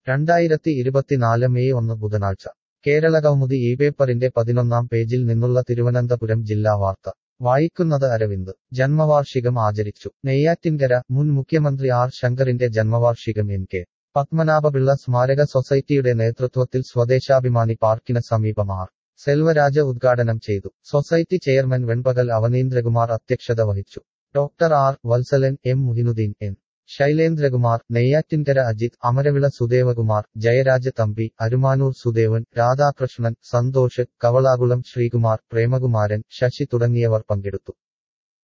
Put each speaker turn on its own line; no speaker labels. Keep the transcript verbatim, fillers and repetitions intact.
രണ്ടായിരത്തി ഇരുപത്തിനാല് മെയ് ഒന്ന് ബുധനാഴ്ച കേരളകൗമുദി ഈ പേപ്പറിന്റെ പതിനൊന്നാം പേജിൽ നിന്നുള്ള തിരുവനന്തപുരം ജില്ലാ വാർത്ത വായിക്കുന്നത് അരവിന്ദ് ജന്മവാർഷികം ആചരിച്ചു നെയ്യാറ്റിൻകര മുൻ മുഖ്യമന്ത്രി ആർ ശങ്കറിന്റെ ജന്മവാർഷികം എൻ കെ പത്മനാഭപിള്ള സ്മാരക സൊസൈറ്റിയുടെ നേതൃത്വത്തിൽ സ്വദേശാഭിമാനി പാർക്കിന് സമീപം ആർ സെൽവരാജ് ഉദ്ഘാടനം ചെയ്തു സൊസൈറ്റി ചെയർമാൻ വെൺപകൽ അവനീന്ദ്രകുമാർ അധ്യക്ഷത വഹിച്ചു doctor R Vatsalan M Muhinuddeen N Shailendrakumar Neyyattinkara Ajith Amaravila Sudevakumar Jayaraj Thampi Arumanoor Sudevan Radhakrishnan Santhosh Kavalakulam Sreekumar Premakumaran Sasi തുടങ്ങിയവർ പങ്കെടുത്തു.